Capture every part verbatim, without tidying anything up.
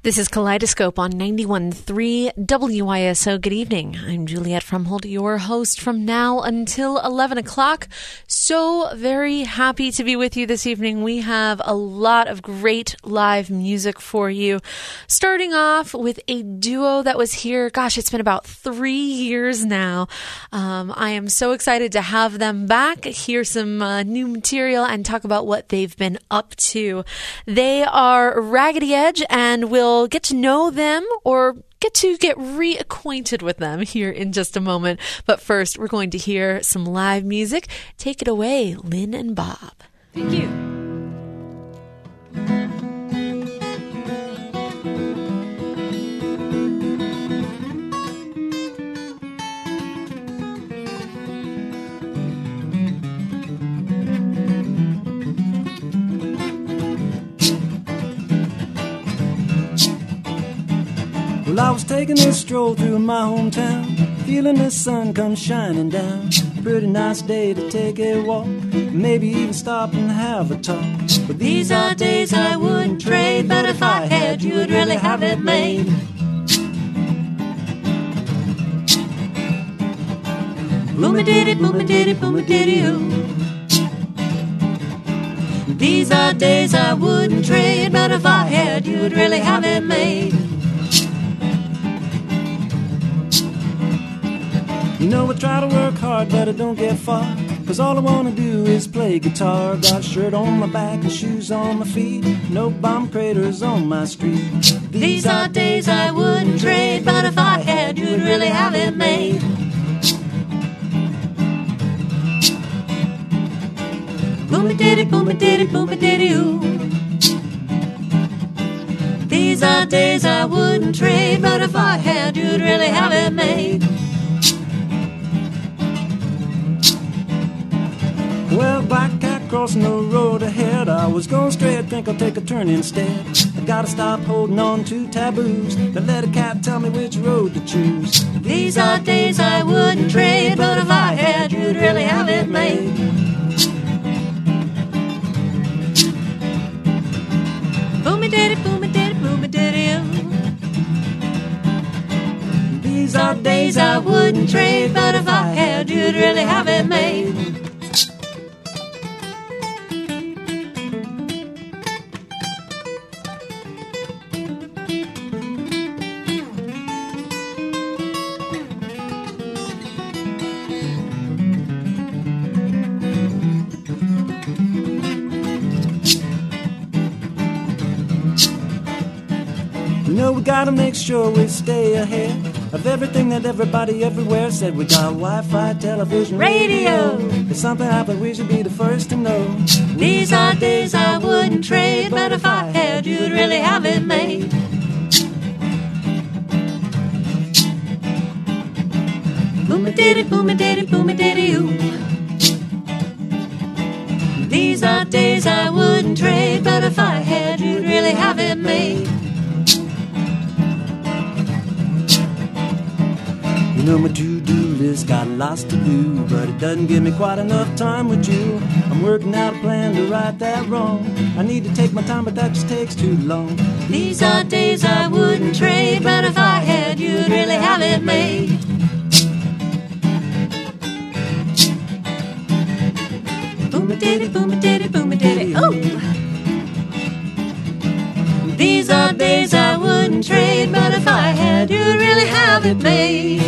This is Kaleidoscope on ninety-one point three W I S O. Good evening. I'm Juliet Frumhold, your host from now until eleven o'clock. So very happy to be with you this evening. We have a lot of great live music for you. Starting off with a duo that was here, gosh, it's been about three years now. Um, I am so excited to have them back, hear some uh, new material, and talk about what they've been up to. They are Raggedy Edge, and we'll get to know them or get to get reacquainted with them here in just a moment. But first, we're going to hear some live music. Take it away, Lynn and Bob. Thank you. Well, I was taking a stroll through my hometown, feeling the sun come shining down. Pretty nice day to take a walk, maybe even stop and have a talk. But these are days I wouldn't trade, but if I had, you would really have it made. Boom-a-diddy, boom-a-diddy, boom-a-diddy-oo. These are days I wouldn't trade, but if I had, you would really have it made. You know I try to work hard, but I don't get far, 'cause all I wanna do is play guitar. Got a shirt on my back and shoes on my feet, no bomb craters on my street. These are days I wouldn't trade, but if I had, you'd really have it made. Boom-a-diddy, boom-a-diddy, boom-a-diddy-oo. These are days I wouldn't trade, but if I had, you'd really have it made. Well, black cat crossing the road ahead, I was going straight, think I'll take a turn instead. I gotta stop holding on to taboos, to let a cat tell me which road to choose. These are days I wouldn't trade, but if I had, you'd really have it made. Boom-a-diddy, boom-a-diddy, boom-a-diddy-oo. These are days I wouldn't trade, but if I had, you'd really have it made. We gotta make sure we stay ahead of everything that everybody everywhere said. We got Wi-Fi, television, radio. If something happened, we should be the first to know. These are days I wouldn't trade, but if I had, you'd really have it made. Boom-a-diddy, boom-a-diddy, boom-a-diddy-oo. These are days I wouldn't trade, but if I had, you'd really have it made. You know my to-do list got lots to do, but it doesn't give me quite enough time with you. I'm working out a plan to right that wrong. I need to take my time, but that just takes too long. These are days I wouldn't trade, but if I had, you'd really have it made. Boom-a-diddy, boom-a-diddy, boom-a-diddy, oh! These are days I wouldn't trade, but if I had, you'd really have it made.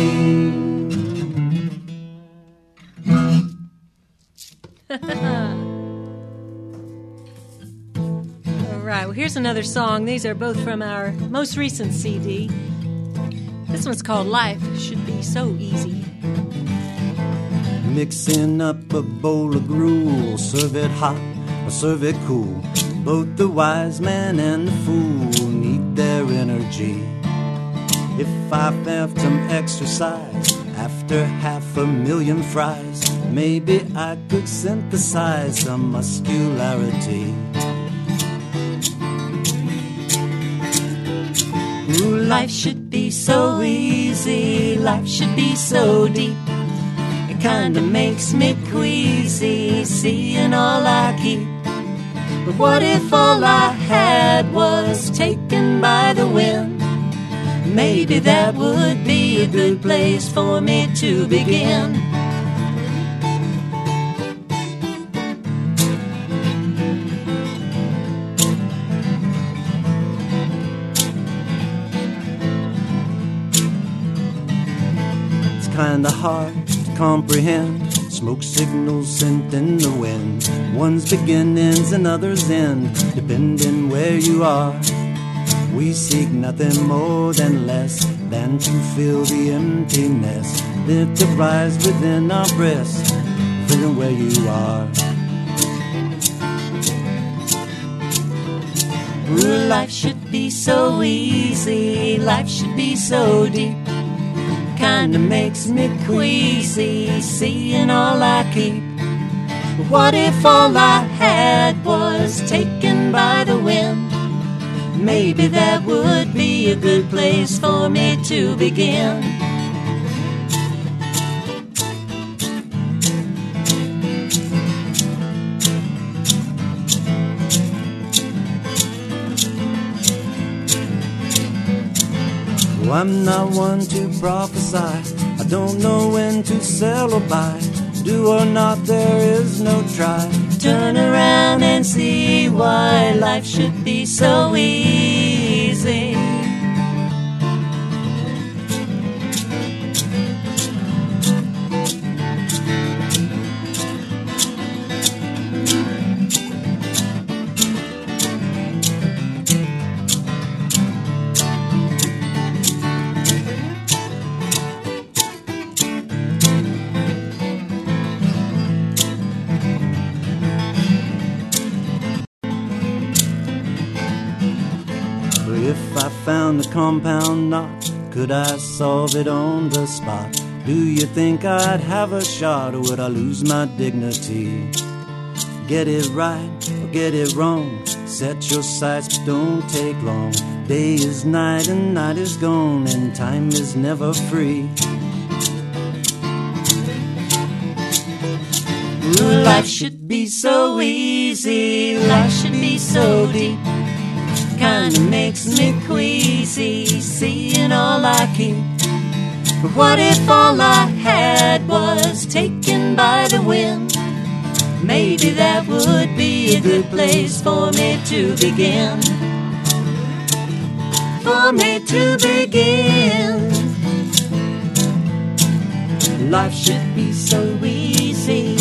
All right, well, here's another song. These are both from our most recent C D. This one's called Life Should Be So Easy. Mixing up a bowl of gruel, serve it hot or serve it cool. Both the wise man and the fool need their energy. If I have some exercise after half a million fries, maybe I could synthesize some muscularity. Ooh, life should be so easy, life should be so deep. It kinda makes me queasy, seeing all I keep. But what if all I had was taken by the wind. Maybe that would be a good place for me to begin. It's kinda hard to comprehend. Smoke signals sent in the wind. One's beginnings and others end, depending where you are. We seek nothing more than less than to fill the emptiness that to rise within our breasts, feeling where you are. Ooh, life should be so easy, life should be so deep. Kinda makes me queasy, seeing all I keep. What if all I had was taken by the wind? Maybe that would be a good place for me to begin. Oh, I'm not one to prophesy. I don't know when to sell or buy. Do or not, there is no try. Turn around and see why life should be so easy. If I found a compound knot, could I solve it on the spot? Do you think I'd have a shot, or would I lose my dignity? Get it right or get it wrong, set your sights but don't take long. Day is night and night is gone, and time is never free. Ooh, life should be so easy, life should be so deep. Kinda makes me queasy, seeing all I keep. But what if all I had was taken by the wind? Maybe that would be a good place for me to begin. For me to begin. Life should be so easy.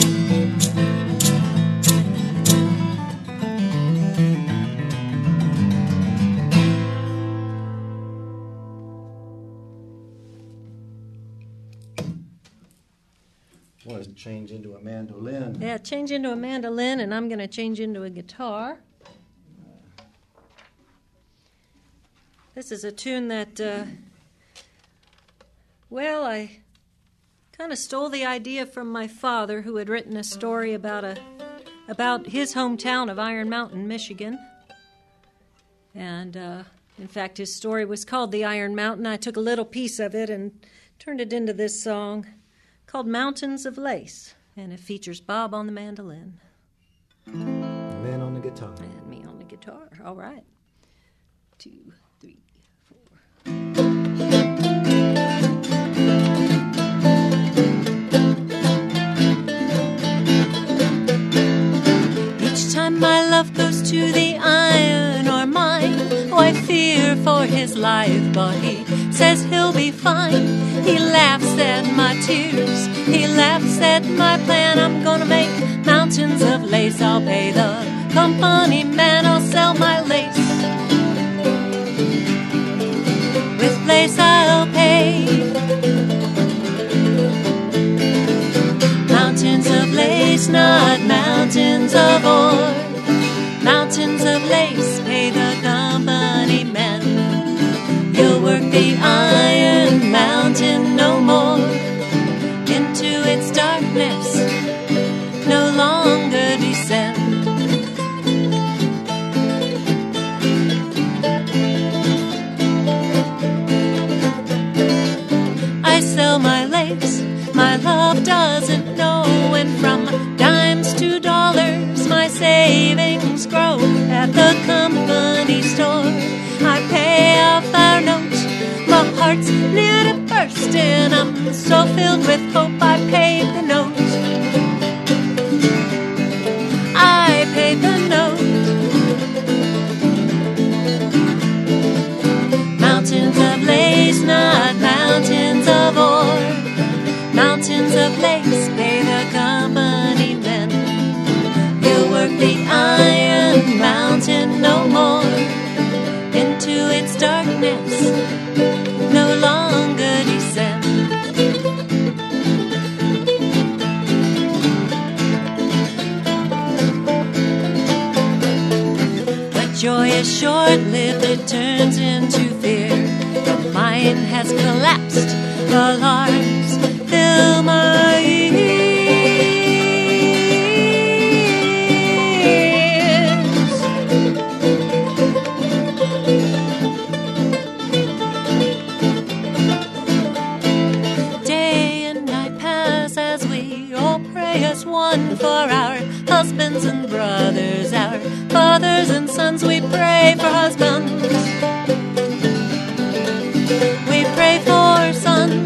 Want to change into a mandolin? Yeah, change into a mandolin, and I'm going to change into a guitar. This is a tune that, uh, well, I kind of stole the idea from my father, who had written a story about a about his hometown of Iron Mountain, Michigan. And uh, in fact, his story was called The Iron Mountain. I took a little piece of it and turned it into this song called Mountains of Lace, and it features Bob on the mandolin. And then on the guitar. And me on the guitar. All right. Two, three, four. Each time my love goes to the iron or mine, oh, I fear for his life, but he says he'll be fine. He laughs at my tears, he laughs at my plan. I'm gonna make mountains of lace. I'll pay the company man, I'll sell my lace. With lace I'll pay. Mountains of lace, not mountains of ore. Mountains of lace, pay the company men. You'll work the iron mountain no more. Into its darkness, no longer descend. heart's near to bursting. I'm so filled with hope I paid the note. I paid the note. Mountains of lace, not mountains of ore. Mountains of lace, pay the company men. He'll work the iron mountain no more. Into its darkness, no longer descend. But joy is short-lived, it turns into fear. The mind has collapsed, alarms fill my ears. Day and night pass as we all pray as one for our husbands and brothers, our fathers and sons. We pray for husbands, we pray for sons.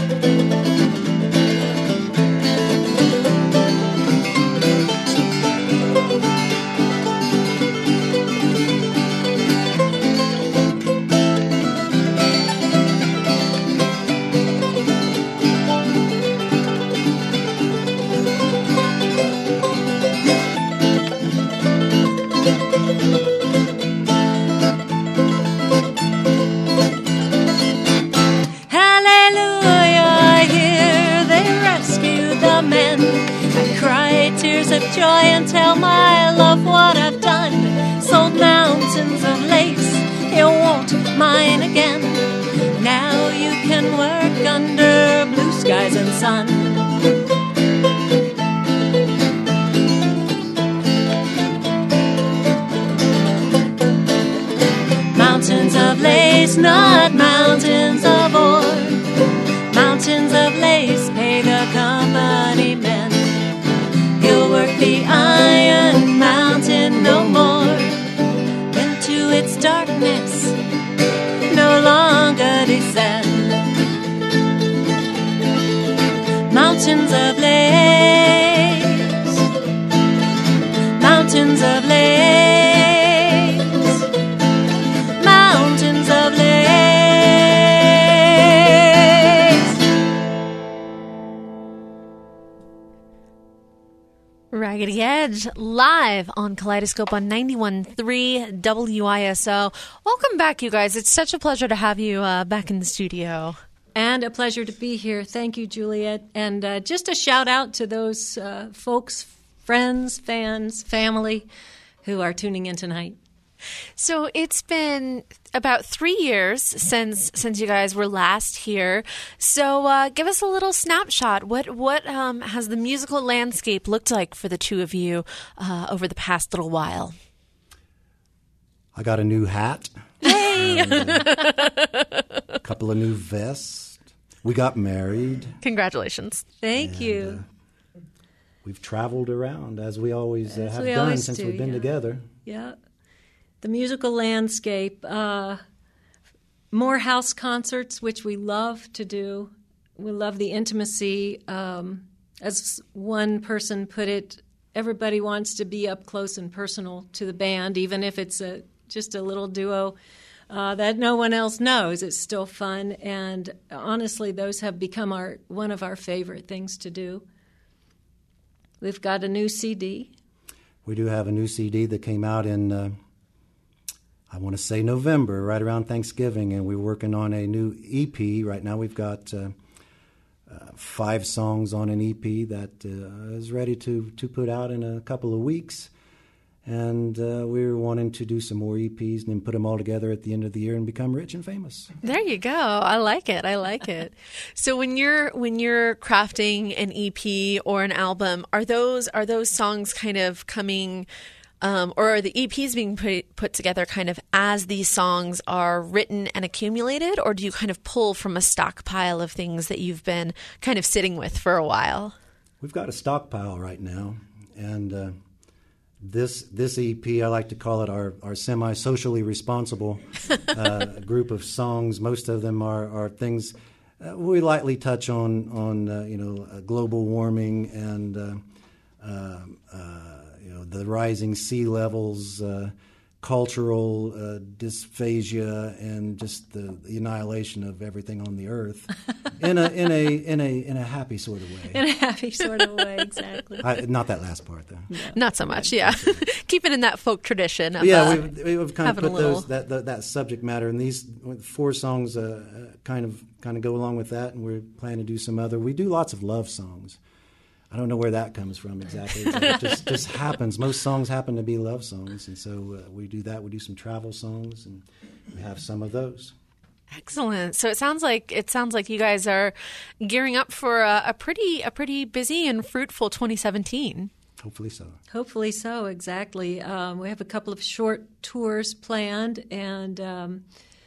Of joy and tell my love what I've done. Sold mountains of lace, you won't mine again. Now you can work under blue skies and sun. Mountains of lace, not mountains of ore. Mountains of lace, pay the company men. He'll work the iron mountain no more. Into its darkness, no longer descend. Mountains of lace, mountains of lace, mountains of lace. Raggedy Edge live on Kaleidoscope on ninety-one point three W I S O. Welcome back, you guys. It's such a pleasure to have you uh, back in the studio. And a pleasure to be here. Thank you, Juliet. And uh, just a shout out to those uh, folks, friends, fans, family who are tuning in tonight. So it's been about three years since since you guys were last here. So uh, give us a little snapshot. What what um, has the musical landscape looked like for the two of you uh, over the past little while? I got a new hat. Hey! And, uh, a couple of new vests. We got married. Congratulations. Thank and, you. Uh, we've traveled around as we always uh, As have we done always since do, we've been yeah. together. Yeah. The musical landscape, uh, more house concerts, which we love to do. We love the intimacy. Um, as one person put it, everybody wants to be up close and personal to the band, even if it's a just a little duo uh, that no one else knows. It's still fun, and honestly, those have become our one of our favorite things to do. We've got a new C D. We do have a new C D that came out in, uh, I want to say November, right around Thanksgiving, and we're working on a new E P. Right now we've got uh, uh, five songs on an E P that uh, is ready to, to put out in a couple of weeks. And uh, we're wanting to do some more E Ps and then put them all together at the end of the year and become rich and famous. There you go. I like it. I like it. So when you're when you're crafting an E P or an album, are those are those songs kind of coming, um, or are the E Ps being put put together kind of as these songs are written and accumulated, or do you kind of pull from a stockpile of things that you've been kind of sitting with for a while? We've got a stockpile right now, and. Uh, this this E P, I like to call it our, our semi-socially responsible uh, group of songs. Most of them are, are things uh, we lightly touch on, on uh, you know, uh, global warming and, uh, uh, uh, you know, the rising sea levels, uh, cultural uh, dysphagia, and just the, the annihilation of everything on the earth in a in a in a in a happy sort of way. In a happy sort of way, exactly. I, not that last part though. No. Not so much, yeah. Keep it in that folk tradition. Of, yeah, uh, we've, we've kind of having put a little- those that, that that subject matter, and these four songs uh, uh, kind of kind of go along with that, and we're planning to do some other. We do lots of love songs. I don't know where that comes from exactly. It just just happens. Most songs happen to be love songs, and so uh, we do that. We do some travel songs, and we have some of those. Excellent. So it sounds like it sounds like you guys are gearing up for a, a pretty a pretty busy and fruitful twenty seventeen. Hopefully so. Hopefully so, exactly. Um, we have a couple of short tours planned, and um,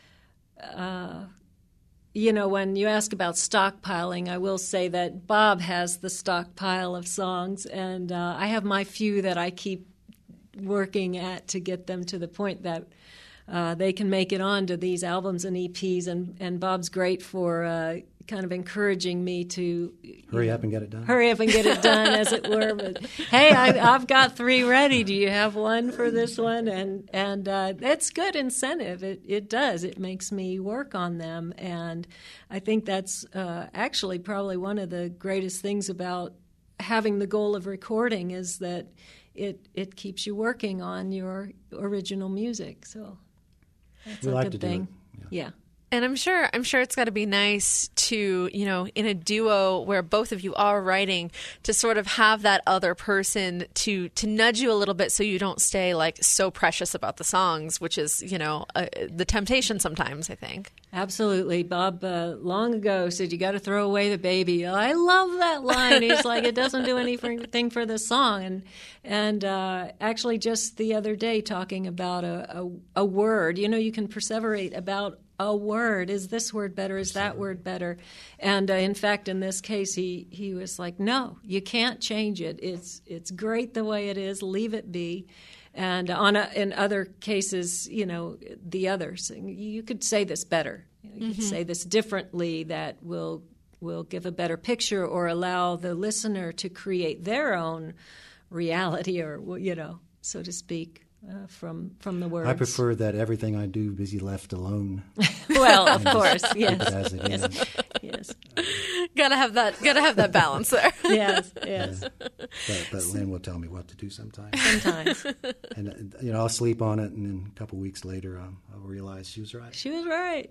uh, you know, when you ask about stockpiling, I will say that Bob has the stockpile of songs, and uh, I have my few that I keep working at to get them to the point that uh, they can make it onto these albums and E Ps. And, and Bob's great for uh, kind of encouraging me to Hurry know, up and get it done. Hurry up and get it done, as it were. But hey, I, I've got three ready. Do you have one for this one? And and uh, that's good incentive. It it does. It makes me work on them, and I think that's uh, actually probably one of the greatest things about having the goal of recording is that it it keeps you working on your original music. So that's We a like good to do thing. it. Yeah. And I'm sure I'm sure it's got to be nice to, you know, in a duo where both of you are writing, to sort of have that other person to to nudge you a little bit so you don't stay like so precious about the songs, which is, you know, uh, the temptation sometimes, I think. Absolutely. Bob uh, long ago said, you got to throw away the baby. I love that line. He's like, it doesn't do anything for the song. And and uh, actually just the other day talking about a, a, a word, you know, you can perseverate about a word. Is this word better? Is that word better? And uh, in fact, in this case, he, he was like, no, you can't change it. It's it's great the way it is. Leave it be. And on a, in other cases, you know, the others, you could say this better. You know, you Mm-hmm. could say this differently that will will give a better picture or allow the listener to create their own reality, or, you know, so to speak. Uh, from from the words. I prefer that everything I do be left alone. Well, of And just course, keep yes, it as it yes, is. yes, Gotta have that. Gotta have that balance there. yes, yes. But, but Lynn will tell me what to do sometimes. Sometimes And, uh, you know, I'll sleep on it, and then a couple weeks later, I'll, I'll realize she was right. she was right.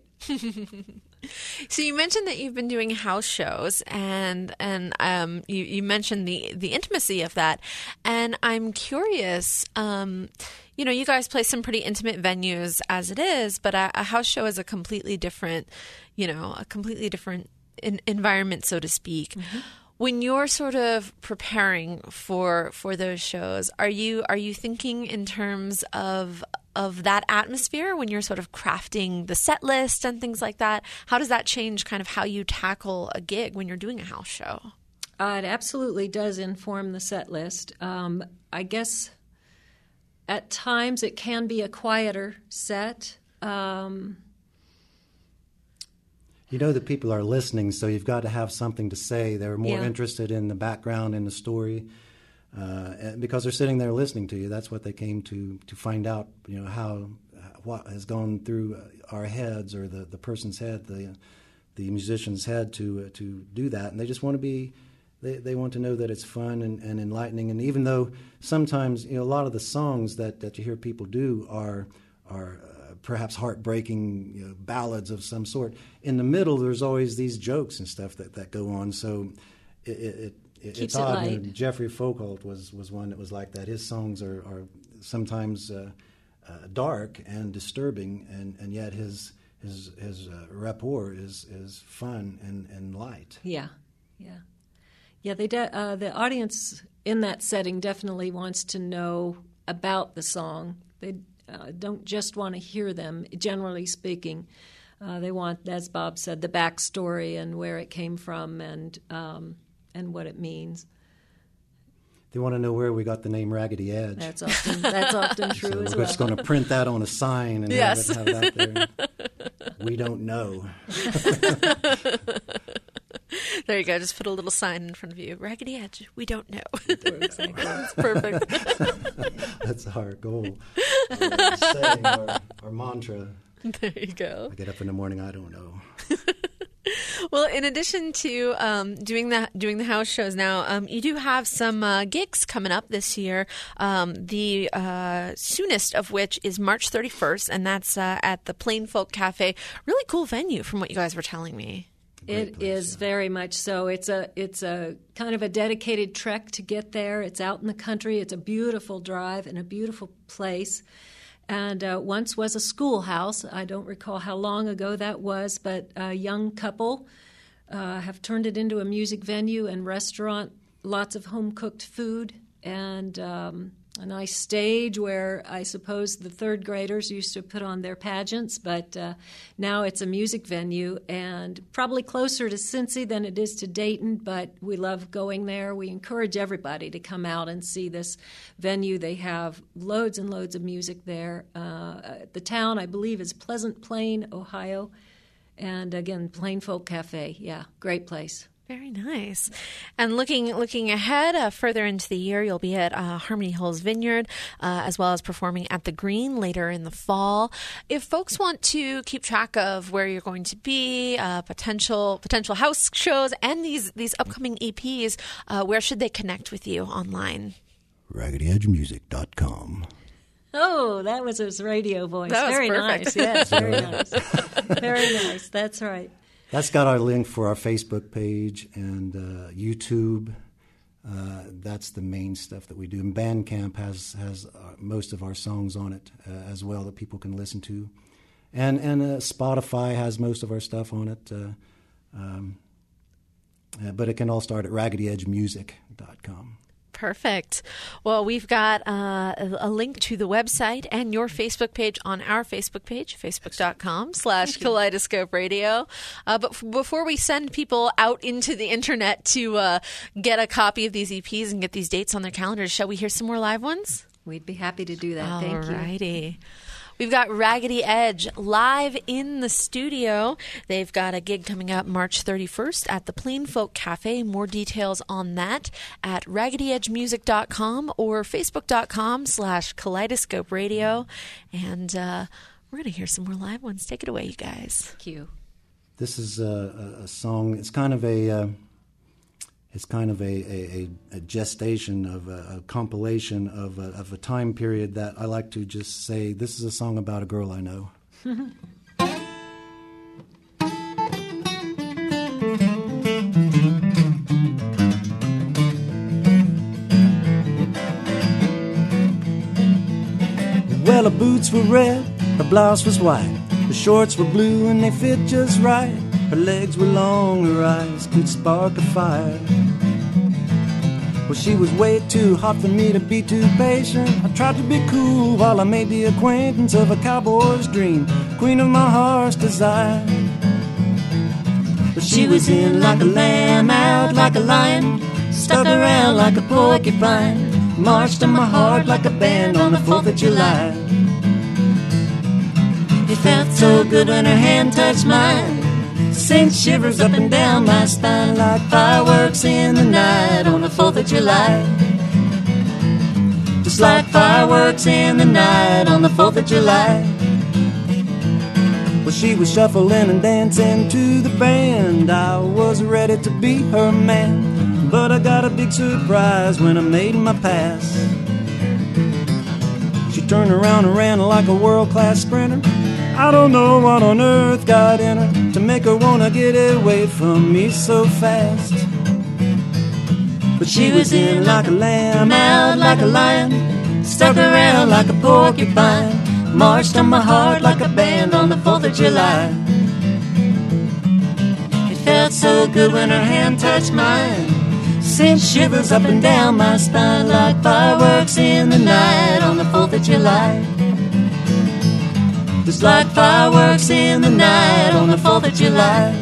So you mentioned that you've been doing house shows, and and um, you, you mentioned the the intimacy of that, and I'm curious. Um, you know, you guys play some pretty intimate venues as it is, but a, a house show is a completely different, you know, a completely different in, environment, so to speak. Mm-hmm. When you're sort of preparing for for those shows, are you are you thinking in terms of of that atmosphere when you're sort of crafting the set list and things like that? How does that change kind of how you tackle a gig when you're doing a house show? Uh, it absolutely does inform the set list. Um, I guess at times it can be a quieter set. Um, You know that people are listening, so you've got to have something to say. They're more Yeah. interested in the background and the story uh, and because they're sitting there listening to you. That's what they came to to find out. You know how what has gone through our heads, or the, the person's head, the the musician's head, to uh, to do that, and they just want to be. They they want to know that it's fun and, and enlightening. And even though sometimes, you know, a lot of the songs that, that you hear people do are are uh, perhaps heartbreaking, you know, ballads of some sort, in the middle there's always these jokes and stuff that, that go on. So it, it, it it's it odd. light. You know, Jeffrey Folkholt was, was one that was like that. His songs are, are sometimes uh, uh, dark and disturbing, and, and yet his his his uh, rapport is is fun and, and light. yeah, yeah. Yeah, they de- uh, the audience in that setting definitely wants to know about the song. They uh, don't just want to hear them, generally speaking. Uh, they want, as Bob said, the backstory and where it came from, and um, and what it means. they want to know where we got the name Raggedy Edge. That's often that's often true so as we're well. just going to print that on a sign and Yes. have, it, have that there. We don't know. There you go. Just put a little sign in front of you. Raggedy Edge. We don't know. Exactly. That's perfect. That's our goal. Our saying, our, our mantra. There you go. I get up in the morning, I don't know. Well, in addition to um, doing the doing the house shows now, um, you do have some uh, gigs coming up this year. Um, the uh, soonest of which is March thirty-first, and that's uh, at the Plain Folk Cafe. Really cool venue, from what you guys were telling me. It is very much so. It's a it's a kind of a dedicated trek to get there. It's out in the country. It's a beautiful drive and a beautiful place. And uh, once was a schoolhouse. I don't recall how long ago that was, but a young couple uh, have turned it into a music venue and restaurant, lots of home-cooked food, and um, a nice stage where I suppose the third graders used to put on their pageants, but uh, now it's a music venue and probably closer to Cincy than it is to Dayton, but we love going there. We encourage everybody to come out and see this venue. They have loads and loads of music there. Uh, the town, I believe, is Pleasant Plain, Ohio, and again, Plain Folk Cafe. Yeah, great place. Very nice. And looking looking ahead, uh, further into the year, you'll be at uh, Harmony Hills Vineyard, uh, as well as performing at the Green later in the fall. If folks want to keep track of where you're going to be, uh, potential potential house shows, and these these upcoming E Ps, uh, where should they connect with you online? raggedy edge music dot com. Oh, that was his radio voice. That was very perfect. nice. Yes, very nice. Very nice. That's right. That's got our link for our Facebook page and uh, YouTube. Uh, that's the main stuff that we do. And Bandcamp has has uh, most of our songs on it uh, as well that people can listen to. And and uh, Spotify has most of our stuff on it. Uh, um, uh, but it can all start at raggedy edge music dot com. Perfect. Well, we've got uh, a, a link to the website and your Facebook page on our Facebook page, facebook.com slash Kaleidoscope Radio. Uh, but f- before we send people out into the internet to uh, get a copy of these E Ps and get these dates on their calendars, shall we hear some more live ones? We'd be happy to do that. Thank you. All righty. We've got Raggedy Edge live in the studio. They've got a gig coming up March thirty-first at the Plain Folk Cafe. More details on that at raggedy edge music dot com or facebook.com slash Kaleidoscope Radio. And uh, we're going to hear some more live ones. Take it away, you guys. Thank you. This is a, a, a song. It's kind of a uh, it's kind of a, a, a gestation of a, a compilation of a, of a time period that I like to just say. This is a song about a girl I know. Well, her boots were red, her blouse was white, her shorts were blue and they fit just right. Her legs were long, her eyes could spark a fire. Well, she was way too hot for me to be too patient. I tried to be cool while I made the acquaintance of a cowboy's dream, queen of my heart's desire. But she was in like a lamb, out like a lion, stuck around like a porcupine, marched in my heart like a band on the fourth of July. It felt so good when her hand touched mine, sent shivers up and down my spine like fireworks in the night on the fourth of July. Just like fireworks in the night on the fourth of July. Well, she was shuffling and dancing to the band. I was ready to be her man, but I got a big surprise when I made my pass. She turned around and ran like a world-class sprinter. I don't know what on earth got in her to make her wanna get away from me so fast. But she was in like a lamb, out like a lion, stuck around like a porcupine, marched on my heart like a band on the fourth of July. It felt so good when her hand touched mine, sent shivers up and down my spine like fireworks in the night on the fourth of July. Just like fireworks in the night on the fourth of July.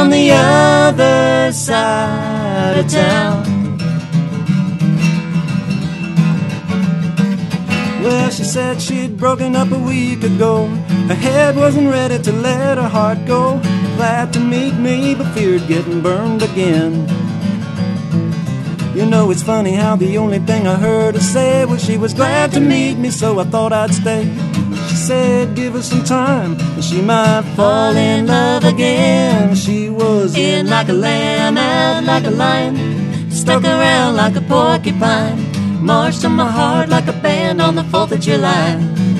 on the other side of town. Well, she said she'd broken up a week ago. Her head wasn't ready to let her heart go. Glad to meet me, but feared getting burned again. You know, it's funny how the only thing I heard her say was she was glad to meet me, so I thought I'd stay. She said give her some time and she might fall in love again. She was in like a lamb, out like a lion, stuck around like a porcupine, marched on my heart like a band on the fourth of July.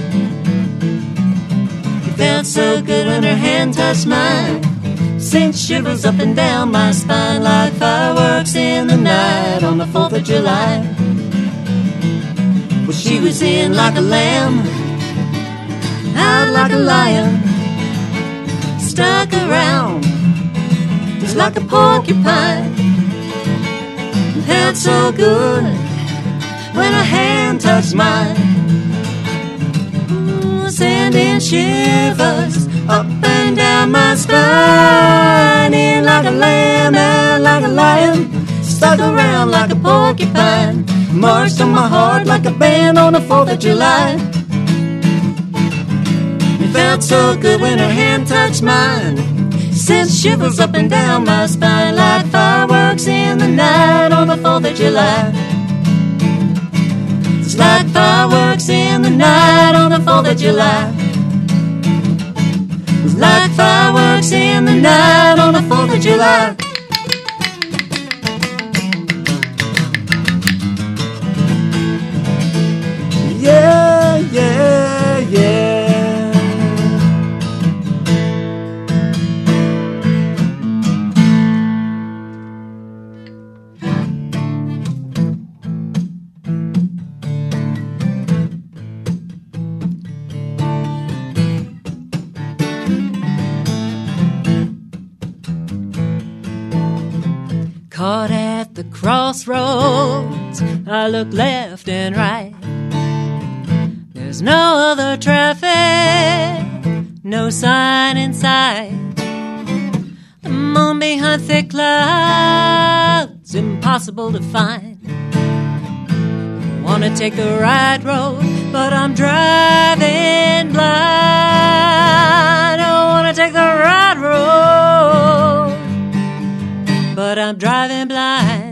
It felt so good when her hand touched mine, sent shivers up and down my spine like fireworks in the night on the fourth of July. Well, she was in like a lamb, out like a lion, stuck around just like a porcupine. It felt so good when her hand touched mine, Ooh, sending shivers up and down my spine. In like a lamb, out like a lion, stuck around like a porcupine, marched on my heart like a band on the fourth of July. It felt so good when her hand touched mine, sent shivers up and down my spine like fireworks in the night on the fourth of July. It's like fireworks in the night on the fourth of July. It's like fireworks in the night on the fourth of July. Yeah, yeah, yeah. Caught at the crossroads, I look left and right. There's no other traffic, no sign in sight. The moon behind thick clouds, impossible to find. Wanna take the right road, but I'm driving blind. I wanna take the right road, but I'm driving blind.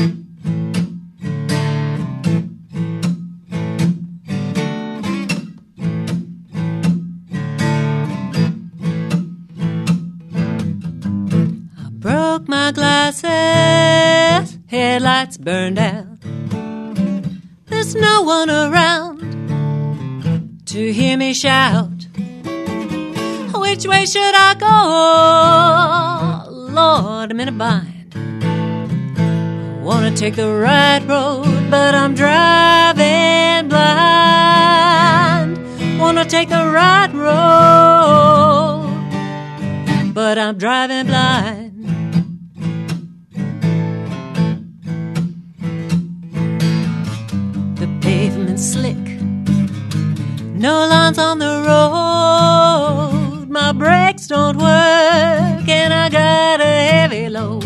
I broke my glasses, headlights burned out. There's no one around to hear me shout. Which way should I go? Lord, I'm in a bind. I wanna take the right road, but I'm driving blind. Wanna take the right road, but I'm driving blind. The pavement's slick, no lines on the road. My brakes don't work and I got a heavy load.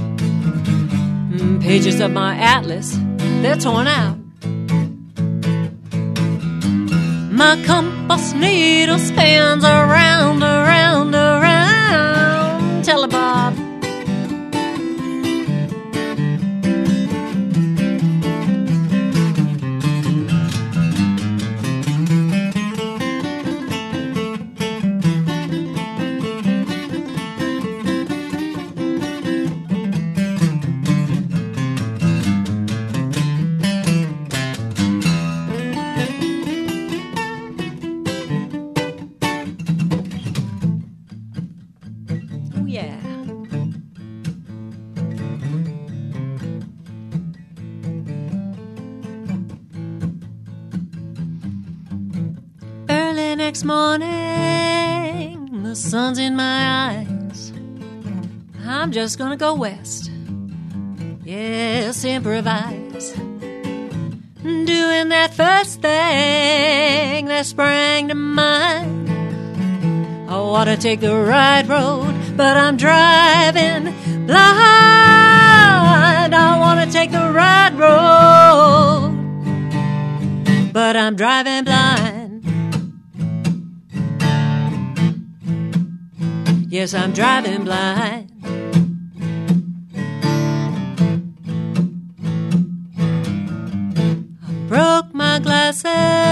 Pages of my atlas, they're torn out. My compass needle spins around, around, around. Tell her, Bob. Next morning, the sun's in my eyes. I'm just gonna go west. Yes, improvise. Doing that first thing that sprang to mind. I wanna take the right road, but I'm driving blind. I want to take the right road, but I'm driving blind. Yes, I'm driving blind. I broke my glasses.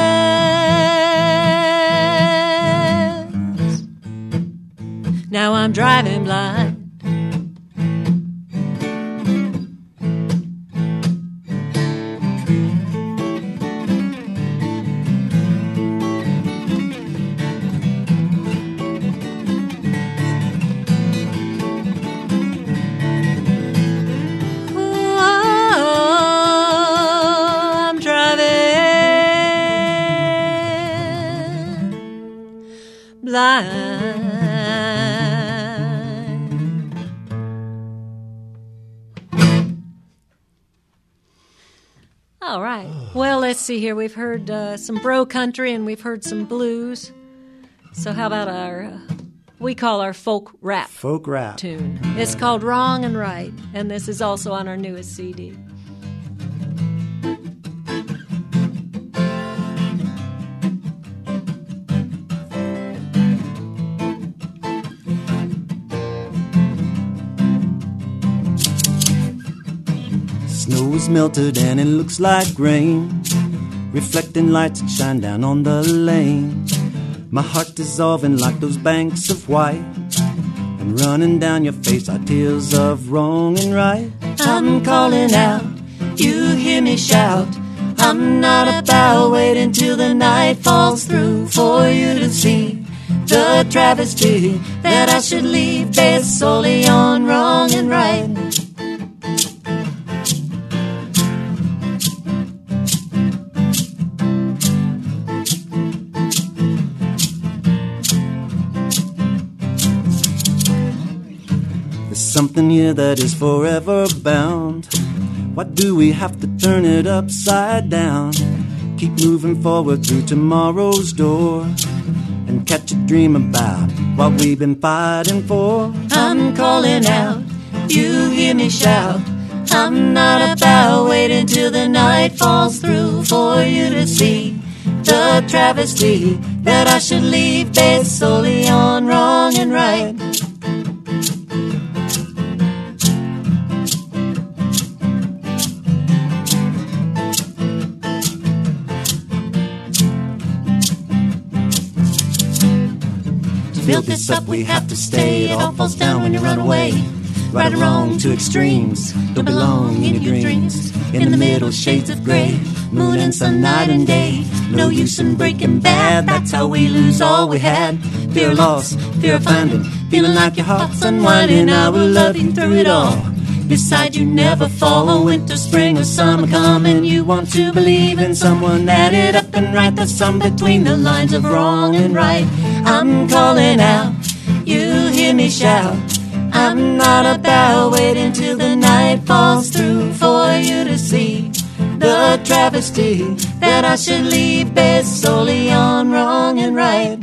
Now I'm driving blind. All right. Well, let's see here. We've heard uh, some bro country and we've heard some blues. So how about our, uh, we call our folk rap, folk rap tune. It's called Wrong and Right, and this is also on our newest C D. Snow is melted and it looks like rain, reflecting lights that shine down on the lane. My heart dissolving like those banks of white, and running down your face are tears of wrong and right. I'm calling out, you hear me shout. I'm not about waiting till the night falls through for you to see the travesty that I should leave based solely on wrong and right. Something here that is forever bound. Why do we have to turn it upside down? Keep moving forward through tomorrow's door and catch a dream about what we've been fighting for. I'm calling out, you hear me shout. I'm not about waiting till the night falls through for you to see the travesty that I should leave based solely on wrong and right. Build this up, we have to stay. It all falls down when you run away. Right or wrong, two extremes don't belong in your dreams. In the middle, shades of gray, moon and sun, night and day. No use in breaking bad, that's how we lose all we had. Fear of loss, fear of finding, feeling like your heart's unwinding. I will love you through it all. Beside you never fall, winter, spring, or summer come, and you want to believe in someone. Add it up and write the sum between the lines of wrong and right. I'm calling out, you hear me shout. I'm not about waiting till the night falls through for you to see the travesty that I should leave based solely on wrong and right.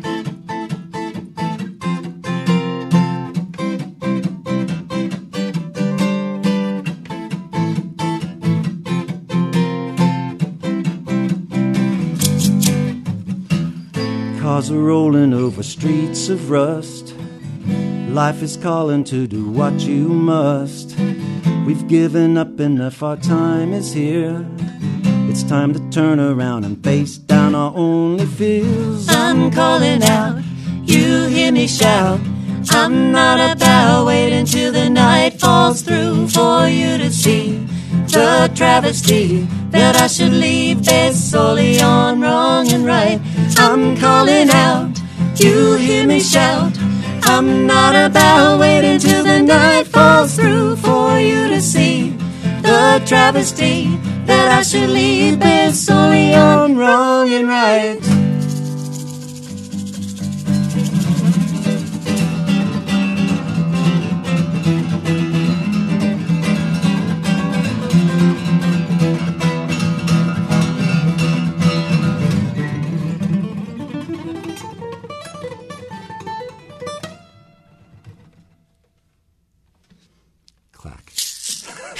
Cars are rolling over streets of rust. Life is calling to do what you must. We've given up enough, our time is here. It's time to turn around and face down our only fears. I'm calling out, you hear me shout. I'm not about waiting till the night falls through for you to see the travesty that I should leave based solely on wrong and right. I'm calling out, you hear me shout. I'm not about waiting till the night falls through for you to see the travesty that I should leave based solely on wrong and right.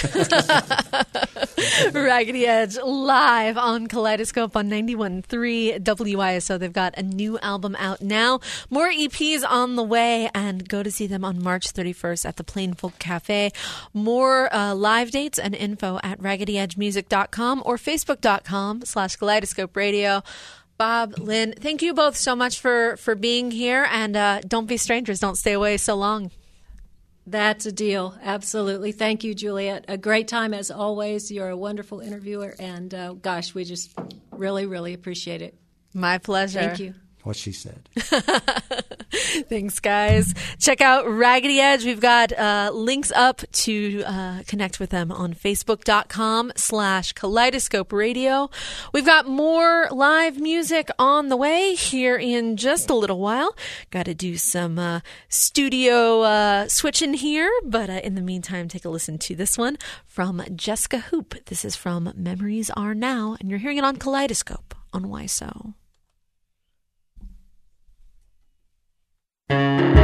Raggedy Edge live on Kaleidoscope on ninety-one point three W I S O. They've got a new album out now. More E Ps on the way, and go to see them on March thirty-first at the Plain Folk Cafe. More uh, live dates and info at raggedy edge music dot com or facebook dot com slash kaleidoscope radio. Bob, Lynn, thank you both so much for, for being here, and uh, don't be strangers. Don't stay away so long. That's a deal. Absolutely. Thank you, Juliet. A great time as always. You're a wonderful interviewer, and uh, gosh, we just really, really appreciate it. My pleasure. Thank you. What she said. Thanks, guys. Check out Raggedy Edge. We've got uh, links up to uh, connect with them on facebook dot com slash kaleidoscope radio. We've got more live music on the way here in just a little while. Got to do some uh, studio uh, switching here, but uh, in the meantime, take a listen to this one from Jessica Hoop. This is from Memories Are Now, and you're hearing it on Kaleidoscope on Y S O.